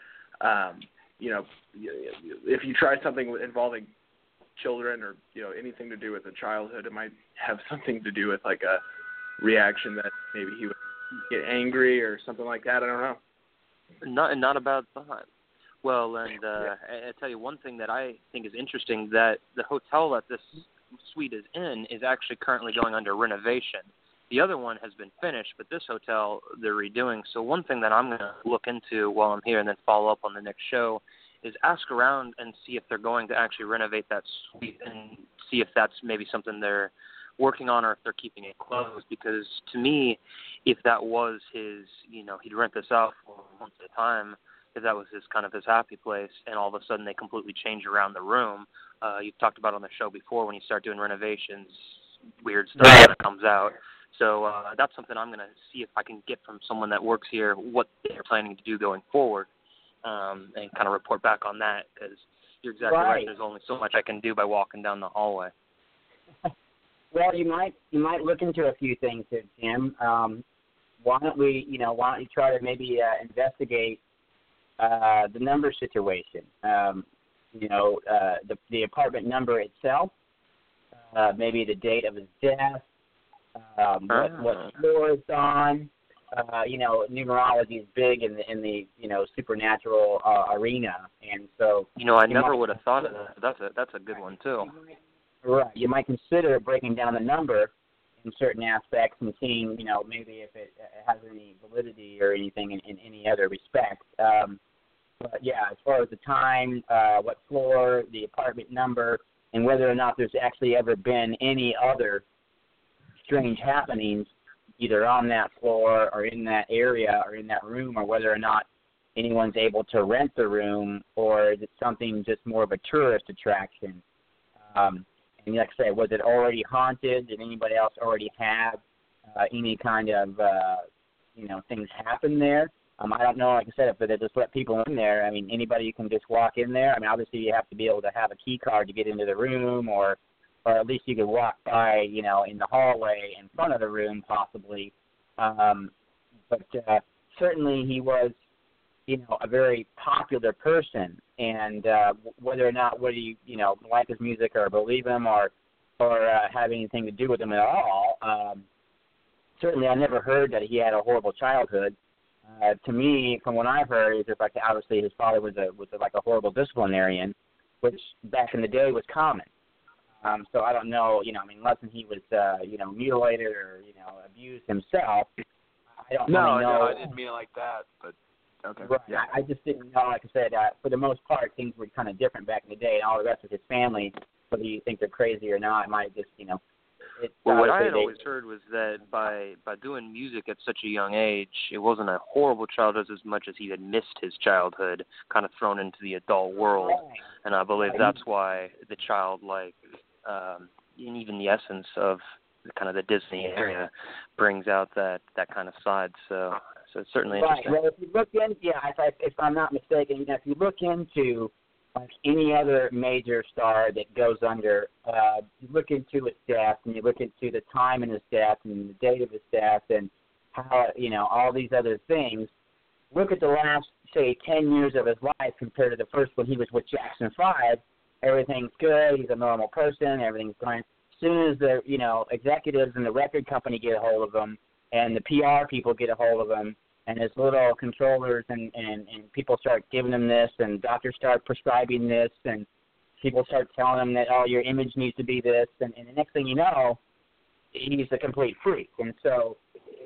if you try something involving children or anything to do with a childhood, it might have something to do with like a reaction that maybe he would get angry or something like that. I don't know. Not a bad thought. Well, and I tell you one thing that I think is interesting, that the hotel that this suite is in is actually currently going under renovation. The other one has been finished, but this hotel they're redoing. So one thing that I'm going to look into while I'm here and then follow up on the next show is ask around and see if they're going to actually renovate that suite and see if that's maybe something they're working on or if they're keeping it closed. Because to me, if that was his, he'd rent this out for once at a time, if that was his kind of his happy place, and all of a sudden they completely change around the room. You've talked about on the show before, when you start doing renovations, weird stuff comes out. So that's something I'm going to see if I can get from someone that works here, what they're planning to do going forward, and kind of report back on that, because you're exactly right. There's only so much I can do by walking down the hallway. Well, you might look into a few things here, Jim. Why don't you try to maybe investigate the number situation? The apartment number itself, maybe the date of his death, what floor it's on. Numerology is big in the supernatural arena, and so I never would have thought of that. That's a good one too. Right. You might consider breaking down the number in certain aspects and seeing, maybe if it has any validity or anything in any other respect. But yeah, as far as the time, what floor, the apartment number, and whether or not there's actually ever been any other strange happenings either on that floor or in that area or in that room, or whether or not anyone's able to rent the room, or is it something just more of a tourist attraction? And like I said, was it already haunted? Did anybody else already have any kind of, things happen there? I don't know, like I said, if they just let people in there. I mean, anybody can just walk in there. I mean, obviously you have to be able to have a key card to get into the room, or at least you could walk by, in the hallway in front of the room possibly. But certainly he was, a very popular person, and whether or not you like his music or believe him or have anything to do with him at all, certainly I never heard that he had a horrible childhood. To me, from what I've heard, is like obviously his father was like a horrible disciplinarian, which back in the day was common. So I don't know, unless he was mutilated or abused himself. I don't really know. No, I didn't mean it like that, but. Okay. Right. Yeah. I just didn't know, like I said, for the most part, things were kind of different back in the day, and all the rest of his family, whether you think they're crazy or not, might just, Well, what I had always heard was that by doing music at such a young age, it wasn't a horrible childhood as much as he had missed his childhood, kind of thrown into the adult world. Right. And I believe that's why the childlike, and even the essence of kind of the Disney area brings out that kind of side. So it's certainly interesting. Right. Well, if you look in, if I'm not mistaken, if you look into like any other major star that goes under, you look into his death, and you look into the time in his death and the date of his death, and how all these other things. Look at the last, say, 10 years of his life compared to the first when he was with Jackson 5. Everything's good. He's a normal person. Everything's fine. As soon as the executives and the record company get a hold of him, and the PR people get a hold of him, and his little controllers and people start giving him this, and doctors start prescribing this, and people start telling him that, your image needs to be this, and the next thing you know, he's a complete freak. And so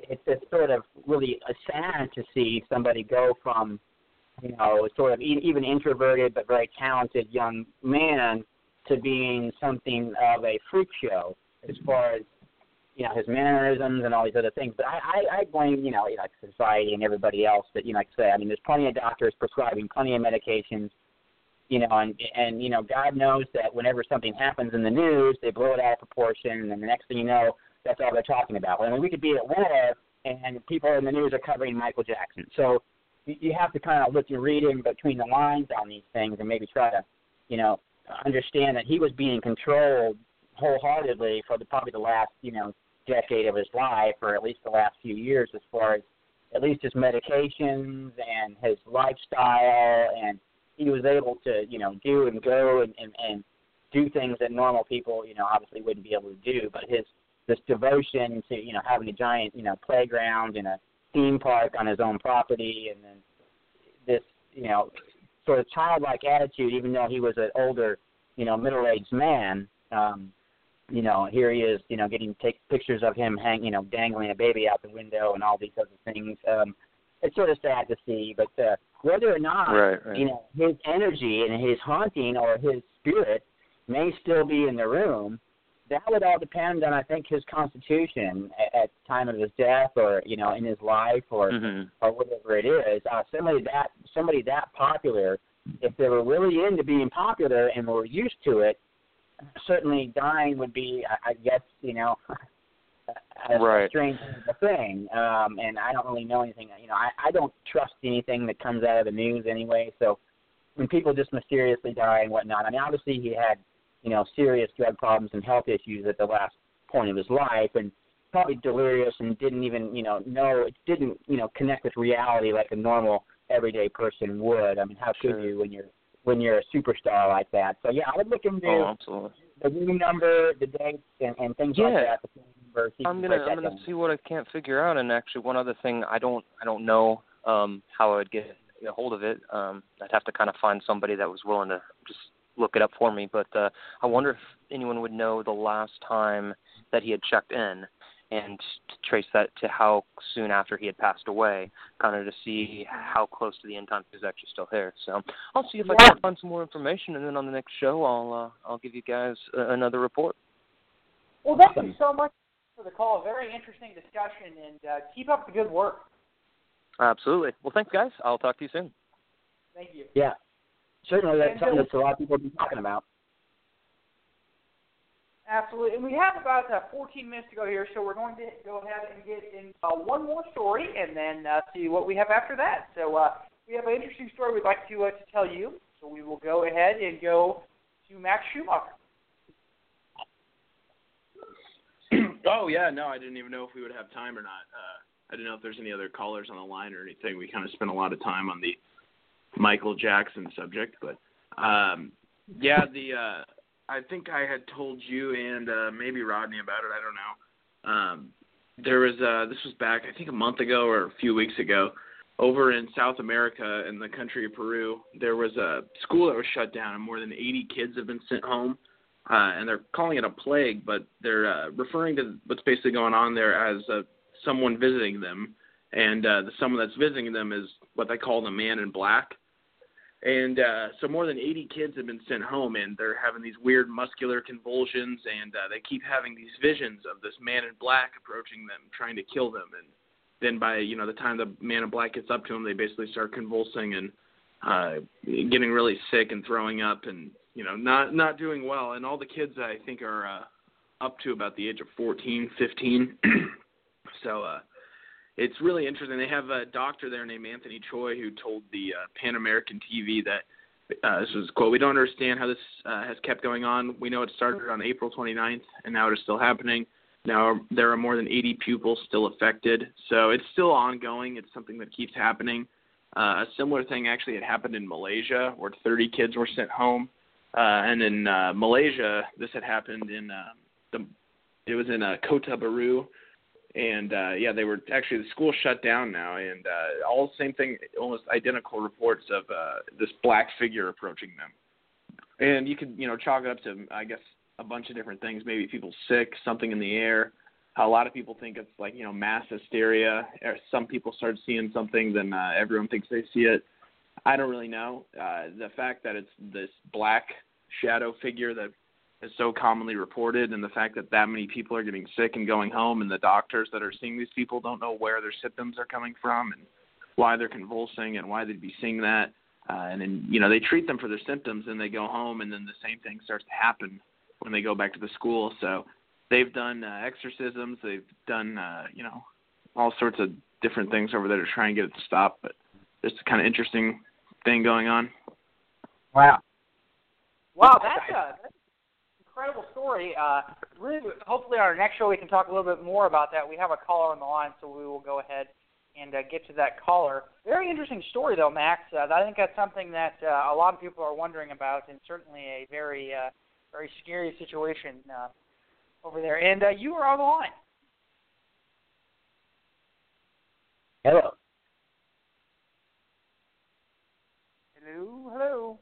it's sort of really sad to see somebody go from, sort of even introverted but very talented young man to being something of a freak show as far as, his mannerisms and all these other things. But I blame, society and everybody else that, like I say, there's plenty of doctors prescribing plenty of medications, and God knows that whenever something happens in the news, they blow it out of proportion, and then the next thing you know, that's all they're talking about. We could be at war, and people in the news are covering Michael Jackson. So you have to kind of look and read in between the lines on these things and maybe try to, understand that he was being controlled wholeheartedly for probably the last, decade of his life, or at least the last few years, as far as at least his medications and his lifestyle, and he was able to, do and go and do things that normal people, obviously wouldn't be able to do. But this devotion to, having a giant, playground and a theme park on his own property, and then this, sort of childlike attitude, even though he was an older, middle-aged man, here he is, take pictures of him dangling a baby out the window and all these other things. It's sort of sad to see, but whether or not, right. His energy and his haunting or his spirit may still be in the room, that would all depend on, I think, his constitution at the time of his death, or, in his life, or or whatever it is. Somebody that popular, if they were really into being popular and were used to it, certainly dying would be, I guess, a strange thing. And I don't really know anything. I don't trust anything that comes out of the news anyway. So when people just mysteriously die and whatnot, obviously he had, serious drug problems and health issues at the last point of his life, and probably delirious and didn't even, didn't connect with reality like a normal everyday person would. How could you when you're a superstar like that? So yeah, I would look into the room number, the dates, and things like that. The number, I'm gonna see what I can't figure out. And actually, one other thing, I don't know how I would get a hold of it. I'd have to kind of find somebody that was willing to just look it up for me. But I wonder if anyone would know the last time that he had checked in, and to trace that to how soon after he had passed away, kind of to see how close to the end time he was actually still here. So I'll see if I can find some more information, and then on the next show I'll give you guys another report. Well, thank you so much for the call. Very interesting discussion, and keep up the good work. Absolutely. Well, thanks, guys. I'll talk to you soon. Thank you. Yeah. Certainly, that's something that a lot of people have been talking about. Absolutely. And we have about 14 minutes to go here, so we're going to go ahead and get in one more story and then see what we have after that. So we have an interesting story we'd like to tell you, so we will go ahead and go to Max Schumacher. Oh, yeah, no, I didn't even know if we would have time or not. I didn't know if there's any other callers on the line or anything. We kind of spent a lot of time on the Michael Jackson subject, but I think I had told you and maybe Rodney about it. I don't know. There was this was back, I think, a month ago or a few weeks ago, over in South America in the country of Peru. There was a school that was shut down, and more than 80 kids have been sent home. And they're calling it a plague, but they're referring to what's basically going on there as someone visiting them. And the someone that's visiting them is what they call the man in black. And so more than 80 kids have been sent home, and they're having these weird muscular convulsions, and they keep having these visions of this man in black approaching them, trying to kill them. And then by, the time the man in black gets up to them, they basically start convulsing and getting really sick and throwing up and, not doing well. And all the kids, I think, are up to about the age of 14, 15. So it's really interesting. They have a doctor there named Anthony Choi who told the Pan American TV that, this was a quote, "We don't understand how this has kept going on. We know it started on April 29th, and now it is still happening. Now there are more than 80 pupils still affected. So it's still ongoing. It's something that keeps happening." A similar thing actually had happened in Malaysia, where 30 kids were sent home. And in Malaysia, this had happened in it was in Kota Baru. And, they were actually, the school shut down now, and all the same thing, almost identical reports of this black figure approaching them. And you could, chalk it up to, I guess, a bunch of different things, maybe people sick, something in the air, how a lot of people think it's like, mass hysteria. Some people start seeing something, then everyone thinks they see it. I don't really know. The fact that it's this black shadow figure that is so commonly reported, and the fact that many people are getting sick and going home, and the doctors that are seeing these people don't know where their symptoms are coming from and why they're convulsing and why they'd be seeing that. And then, they treat them for their symptoms, and they go home, and then the same thing starts to happen when they go back to the school. So they've done exorcisms. They've done, all sorts of different things over there to try and get it to stop. But it's a kind of interesting thing going on. Wow. Wow, that's an incredible story. Really, hopefully on our next show we can talk a little bit more about that. We have a caller on the line, so we will go ahead and get to that caller. Very interesting story, though, Max. I think that's something that a lot of people are wondering about, and certainly a very, very scary situation over there. And you are on the line. Hello. Hello, hello.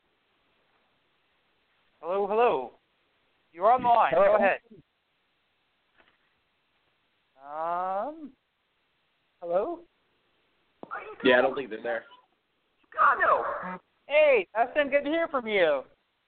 Hello, hello. You're on the line. Hello. Go ahead. Hello? Yeah, I don't think they're there. God, no. Hey, Dustin, good to hear from you.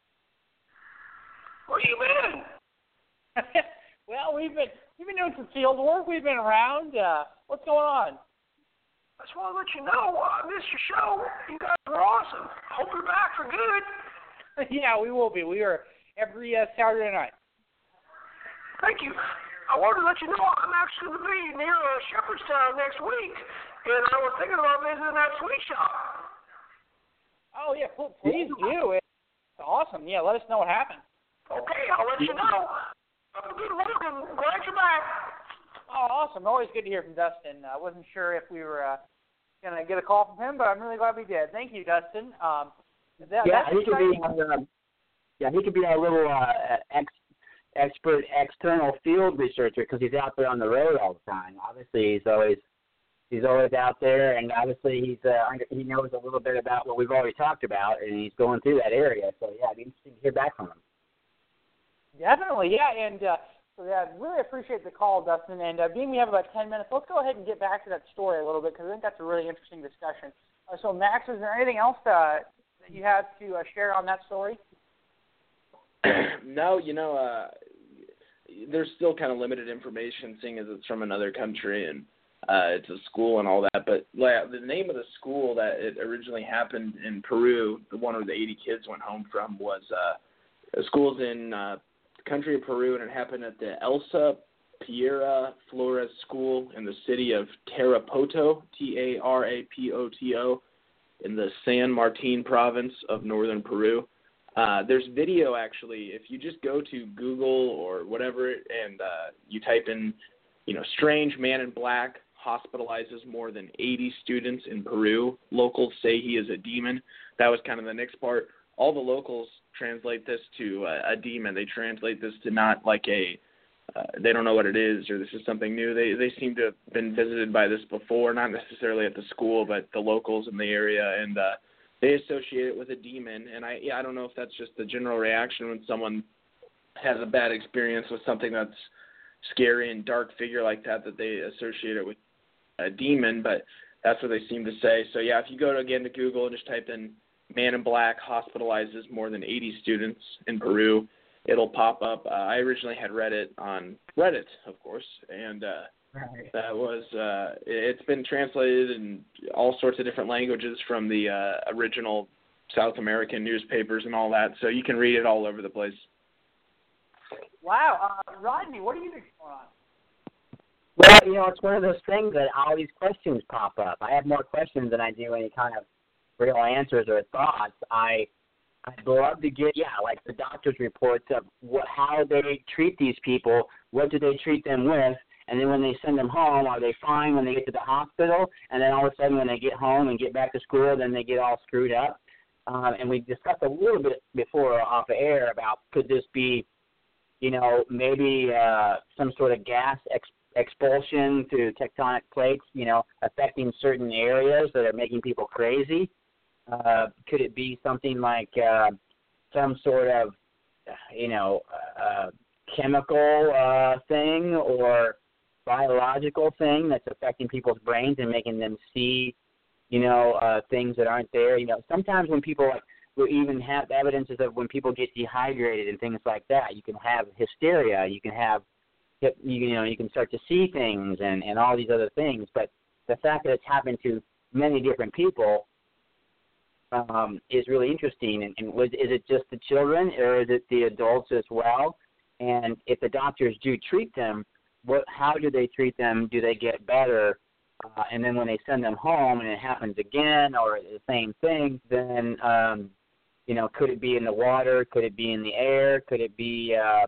Where you been? Well, we've been doing some field work. We've been around. What's going on? I just want to let you know I missed your show. You guys are awesome. Hope you're back for good. Yeah, we will be. We are every Saturday night. Thank you. I wanted to let you know I'm actually going to be near Shepherdstown next week, and I was thinking about visiting that sweet shop. Oh, yeah, please do. It's awesome. Yeah, let us know what happened. Okay, I'll let you know. Have a good week, and glad you're back. Oh, awesome. Always good to hear from Dustin. I wasn't sure if we were going to get a call from him, but I'm really glad we did. Thank you, Dustin. He could be our little expert external field researcher because he's out there on the road all the time. Obviously, he's always out there, and obviously he knows a little bit about what we've already talked about, and he's going through that area. So yeah, it'd be interesting to hear back from him. Definitely, yeah, and really appreciate the call, Dustin. And being we have about 10 minutes, let's go ahead and get back to that story a little bit because I think that's a really interesting discussion. So, Max, is there anything else that you have to share on that story? No, there's still kind of limited information, seeing as it's from another country and it's a school and all that. But the name of the school that it originally happened in Peru, the one where the 80 kids went home from, was schools in the country of Peru, and it happened at the Elsa Piera Flores School in the city of Tarapoto, Tarapoto, in the San Martin province of northern Peru. There's video, actually. If you just go to Google or whatever and you type in, strange man in black hospitalizes more than 80 students in Peru. Locals say he is a demon. That was kind of the next part. All the locals translate this to a demon. They translate this to not like they don't know what it is or this is something new. They seem to have been visited by this before, not necessarily at the school, but the locals in the area, and they associate it with a demon. And I don't know if that's just the general reaction when someone has a bad experience with something that's scary and dark figure like that they associate it with a demon, but that's what they seem to say. So yeah, if you go to Google and just type in man in black hospitalizes more than 80 students in Peru, it'll pop up. I originally had read it on Reddit, of course, and that was it's been translated in all sorts of different languages from the original South American newspapers and all that, so you can read it all over the place. Wow. Rodney, what do you think is going on? Well, it's one of those things that all these questions pop up. I have more questions than I do any kind of real answers or thoughts. I'd love to get, like the doctor's reports of how they treat these people, what do they treat them with, and then when they send them home, are they fine when they get to the hospital, and then all of a sudden when they get home and get back to school, then they get all screwed up. And we discussed a little bit before off the air about could this be, maybe some sort of gas expulsion through tectonic plates, affecting certain areas that are making people crazy. Could it be something like some sort of, chemical thing, or biological thing that's affecting people's brains and making them see, things that aren't there. Sometimes when people will even have evidences of when people get dehydrated and things like that, you can have hysteria, you can have, you can start to see things and all these other things. But the fact that it's happened to many different people is really interesting. And is it just the children, or is it the adults as well? And if the doctors do treat them, how do they treat them? Do they get better? And then when they send them home and it happens again or the same thing, then, could it be in the water? Could it be in the air? Could it be a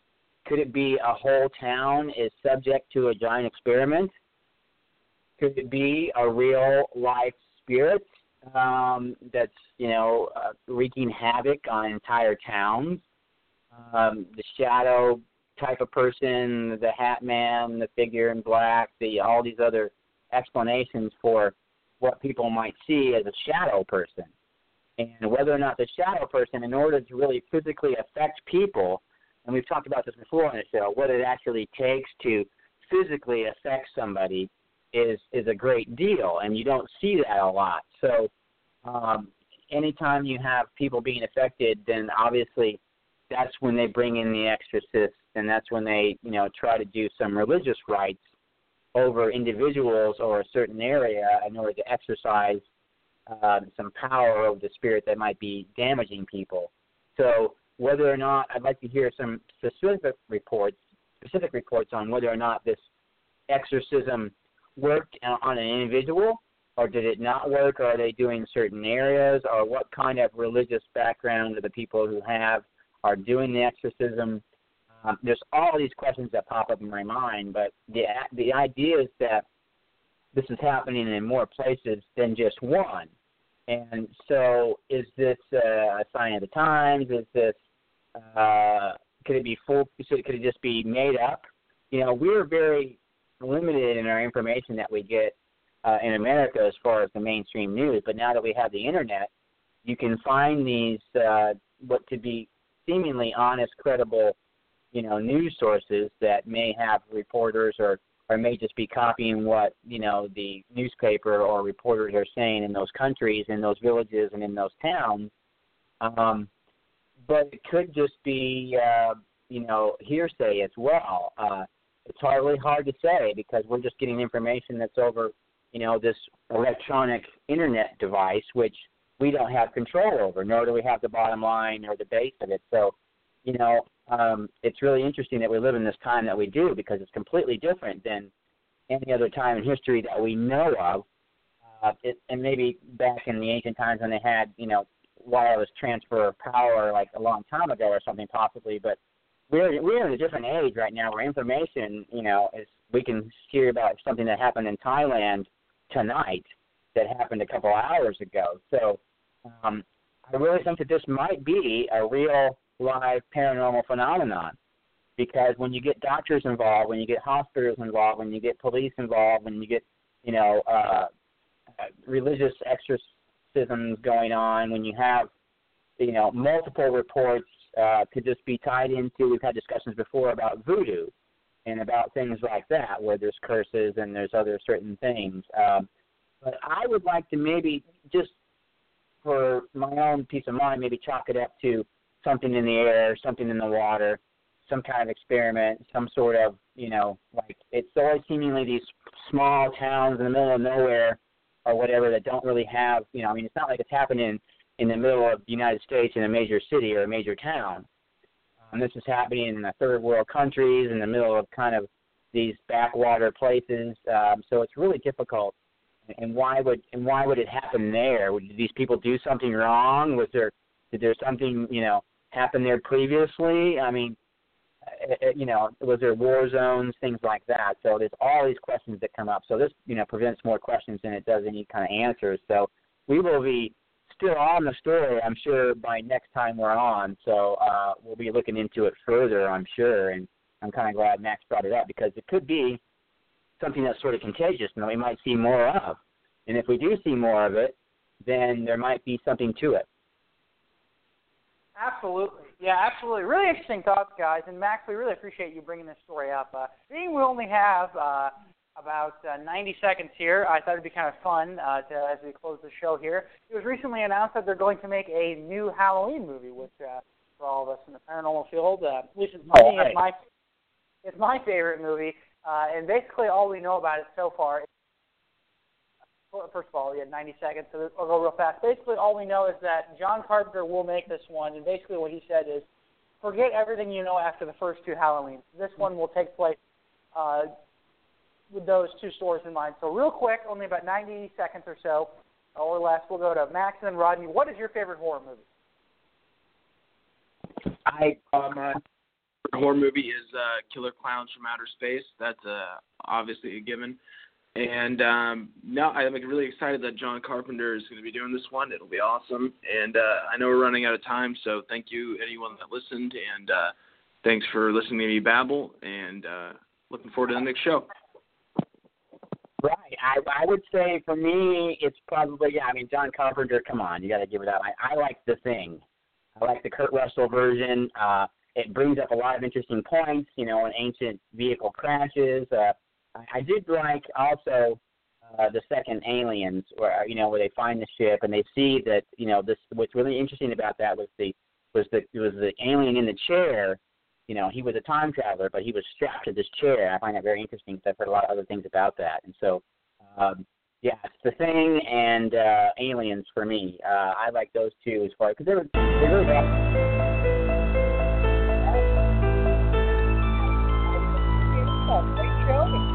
whole town is subject to a giant experiment? Could it be a real life spirit that's, wreaking havoc on entire towns? The shadow type of person, the hat man, the figure in black, all these other explanations for what people might see as a shadow person. And whether or not the shadow person, in order to really physically affect people, and we've talked about this before on the show, what it actually takes to physically affect somebody is a great deal, and you don't see that a lot. So anytime you have people being affected, then obviously that's when they bring in the exorcists, and that's when they, try to do some religious rites over individuals or a certain area in order to exercise some power over the spirit that might be damaging people. So whether or not, I'd like to hear some specific reports on whether or not this exorcism worked on an individual, or did it not work, or are they doing certain areas, or what kind of religious background do the people who are doing the exorcism. There's all these questions that pop up in my mind, but the idea is that this is happening in more places than just one. And so is this a sign of the times? Is this could it be full? Could it just be made up? We're very limited in our information that we get in America as far as the mainstream news. But now that we have the internet, you can find these what to be seemingly honest, credible, news sources that may have reporters or may just be copying what, the newspaper or reporters are saying in those countries, in those villages, and in those towns. But it could just be, hearsay as well. It's really hard to say because we're just getting information that's over, this electronic internet device, which we don't have control over, nor do we have the bottom line or the base of it. So, it's really interesting that we live in this time that we do because it's completely different than any other time in history that we know of. And maybe back in the ancient times when they had, wireless transfer of power like a long time ago or something possibly. But we're in a different age right now where information, is we can hear about something that happened in Thailand tonight that happened a couple hours ago. So I really think that this might be a real live paranormal phenomenon because when you get doctors involved, when you get hospitals involved, when you get police involved, when you get, religious exorcisms going on, when you have, multiple reports could just be tied into, we've had discussions before about voodoo and about things like that where there's curses and there's other certain things. But I would like to maybe just for my own peace of mind, maybe chalk it up to something in the air, something in the water, some kind of experiment, some sort of, like it's always seemingly these small towns in the middle of nowhere or whatever that don't really have, it's not like it's happening in the middle of the United States in a major city or a major town. This is happening in the third world countries in the middle of kind of these backwater places. So it's really difficult. And why would it happen there? Did these people do something wrong? Did there something, happen there previously? I mean, was there war zones, things like that? So there's all these questions that come up. So this, prevents more questions than it does any kind of answers. So we will be still on the story, I'm sure, by next time we're on. So we'll be looking into it further, I'm sure. And I'm kind of glad Max brought it up because it could be something that's sort of contagious and that we might see more of. And if we do see more of it, then there might be something to it. Absolutely. Yeah, absolutely. Really interesting thoughts, guys. And Max, we really appreciate you bringing this story up. Being we only have about 90 seconds here, I thought it'd be kind of fun as we close the show here. It was recently announced that they're going to make a new Halloween movie, which for all of us in the paranormal field, at least it's my favorite movie. And basically all we know about it so far is, first of all, we had 90 seconds, so I'll go real fast. Basically, all we know is that John Carpenter will make this one, and basically what he said is, forget everything you know after the first two Halloweens. This one will take place with those two stories in mind. So real quick, only about 90 seconds or so, or less, we'll go to Max and then Rodney. What is your favorite horror movie? My horror movie is Killer Clowns from Outer Space. That's obviously a given. And now I'm really excited that John Carpenter is going to be doing this one. It'll be awesome. And I know we're running out of time, so thank you, anyone that listened. And thanks for listening to me babble. And looking forward to the next show. Right. I would say for me, it's probably, John Carpenter, come on, you got to give it up. I like The Thing. I like the Kurt Russell version. It brings up a lot of interesting points, when ancient vehicle crashes. I did like also the second Aliens, where they find the ship and they see that this. What's really interesting about that was the alien in the chair. He was a time traveler, but he was strapped to this chair. I find that very interesting because I've heard a lot of other things about that. And so, it's The Thing and Aliens for me. I like those two as far because they really great show.